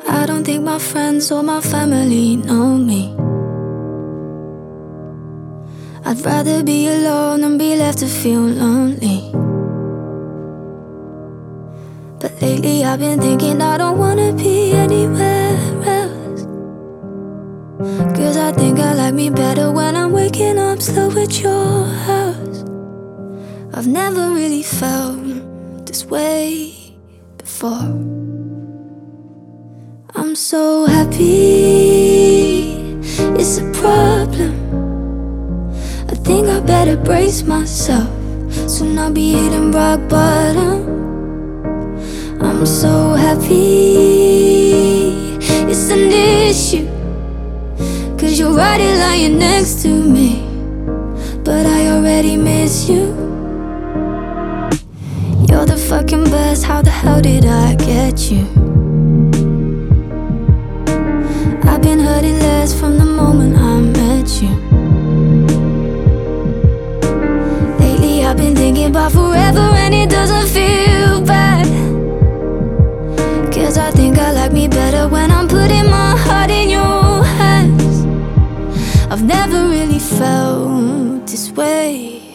I don't think my friends or my family know me. I'd rather be alone than be left to feel lonely. But lately I've been thinking I don't wanna be anywhere else, 'cause I think I like me better when I'm waking up slow at your house. I've never really felt this way before. I'm so happy, it's a problem. I think I better brace myself, soon I'll be hitting rock bottom. I'm so happy, it's an issue, 'cause you're right here lying next to me, but I already miss you. You're the fucking best, how the hell did I get you? I've been hurting less from the moment I met you. Lately I've been thinking about forever and it doesn't feel bad, 'cause I think I like me better when I'm putting my heart in your hands. I've never really felt this way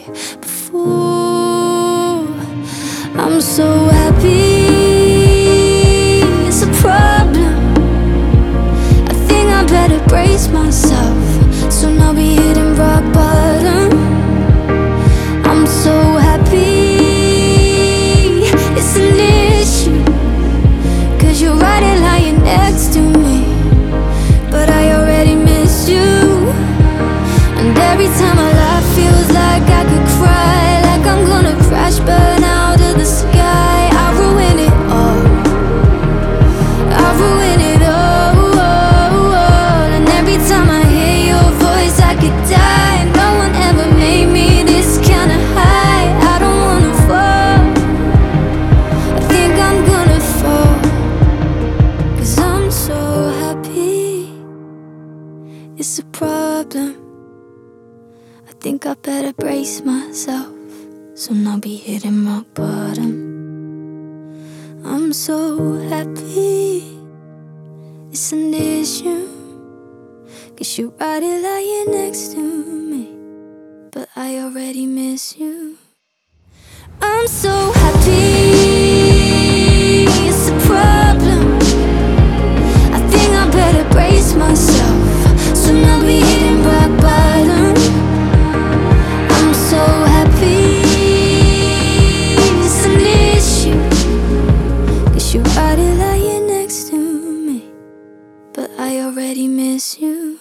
before. I'm so happy, it's a problem. I think I better brace myself, soon I'll be hitting rock bottom. I'm so happy, it's an issue, 'cause you're right here lying next to me, but I already miss you. And every time I laugh feels like I could cry, like I'm gonna crash, burn out of the sky. I ruin it all, I ruin it all. And every time I hear your voice I could die. No one ever made me this kind of high. I don't wanna fall, I think I'm gonna fall, 'cause I'm so happy, it's a problem. I think I better brace myself, soon I'll be hitting rock bottom. I'm so happy, it's an issue, 'cause you're right here lying next to me, but I already miss you. I'm so happy, it's a problem. I think I better brace myself, soon I'll be hitting rock bottom. I'm so happy, it's an issue, 'cause you're right here lying next to me, but I already miss you.